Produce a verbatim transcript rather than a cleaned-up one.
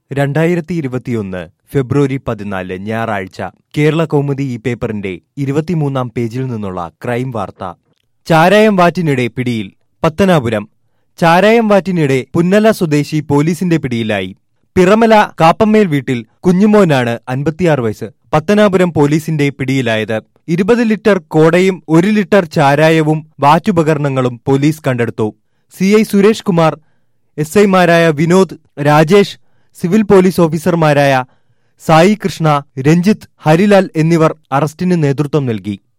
രണ്ടായിരത്തി ഇരുപത്തിയൊന്ന് ഫെബ്രുവരി പതിനാല് ഞായറാഴ്ച കേരള കൗമുദി ഈ പേപ്പറിന്റെ ഇരുപത്തിമൂന്നാം പേജിൽ നിന്നുള്ള ക്രൈം വാർത്ത. ചാരായം വാറ്റിനിടെ പിടിയിൽ. പത്തനാപുരം. ചാരായം വാറ്റിനിടെ പുന്നല സ്വദേശി പോലീസിന്റെ പിടിയിലായി. പിറമല കാപ്പമ്മേൽ വീട്ടിൽ കുഞ്ഞുമോനാണ് അൻപത്തിയാറ് വയസ്സ് പത്തനാപുരം പോലീസിന്റെ പിടിയിലായത്. ഇരുപത് ലിറ്റർ കോടയും ഒരു ലിറ്റർ ചാരായവും വാറ്റുപകരണങ്ങളും പോലീസ് കണ്ടെടുത്തു. C I Suresh Kumar, S ഐമാരായ വിനോദ്, രാജേഷ്, സിവിൽ പോലീസ് ഓഫീസർമാരായ സായി കൃഷ്ണ, രഞ്ജിത്ത്, ഹരിലാൽ എന്നിവർ അറസ്റ്റിന് നേതൃത്വം നൽകി.